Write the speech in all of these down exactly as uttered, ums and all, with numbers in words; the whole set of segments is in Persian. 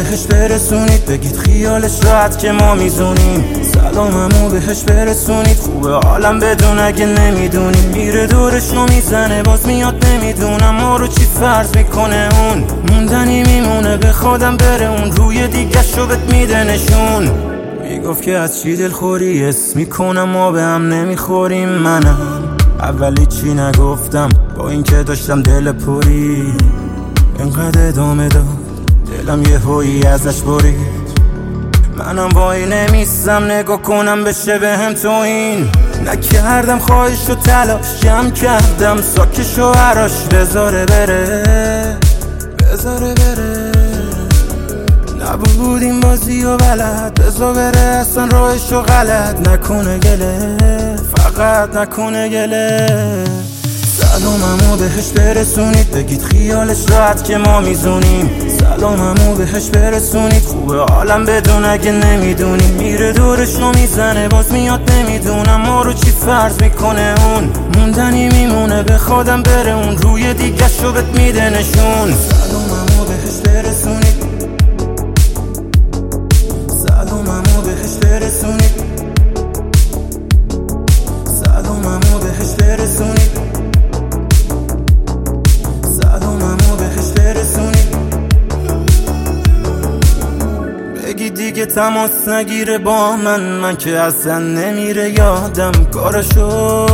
بهش برسونید، بگید خیالش راحت که ما میزونیم. سلاممو بهش برسونید، خوبه عالم بدون اگه نمیدونیم. میره دورشو میزنه باز میاد، نمیدونم ما رو چی فرض میکنه اون. موندنی میمونه به خودم بره اون، روی دیگه شو بهت میده نشون. میگفت که از چی دلخوری اسم میکنم ما به هم نمیخوریم. منم اولی چی نگفتم با اینکه داشتم دل پری، انقدر ادامه داد دلم یه هویی ازش برید. منم وای نمیستم نگاه کنم بشه به هم تو این. نکردم خواهش و تلاش جمع کردم ساکش و عراش، بذاره بره بذاره بره. نبود این بازی و بلد، بذار بره اصلا راهش و غلط نکنه گله، فقط نکنه گله. سلاممو بهش برسونید، بگید خیالش راحت که ما میزونیم. سلاممو بهش برسونید، خوبه عالم بدون اگه نمیدونیم. میره دورشو میزنه باز میاد، نمیدونم ما رو چی فرض میکنه اون. موندنی میمونه به خودم بره اون، روی دیگه شو بهت میده نشون. سلاممو بهش برسونید، سلاممو بهش برسونید، سلاممو بهش برسونید، سلاممو بهش برسونید. بگی دیگه تماس نگیره با من، من که اصلا نمیره یادم کارشو.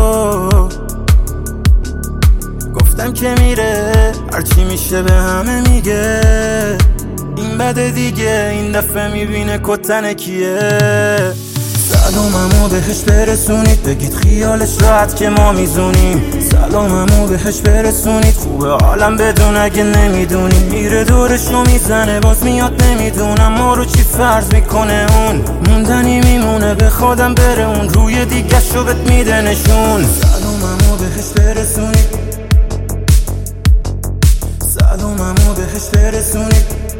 گفتم که میره هرچی میشه به همه میگه. این بده دیگه این دفعه میبینه کتن کیه. سلاممو بهش برسونید، بگید خیالش راحت که ما میزونیم. سلاممو بهش برسونید، خوبه عالم بدون اگه نمیدونیم. میره دورشو میزنه باز میاد، نمیدونم ما رو چی فرض میکنه اون. موندنی میمونه به خودم بره اون، روی دیگه شو بهت میده نشون. سلاممو بهش برسونید، سلاممو بهش برسونید،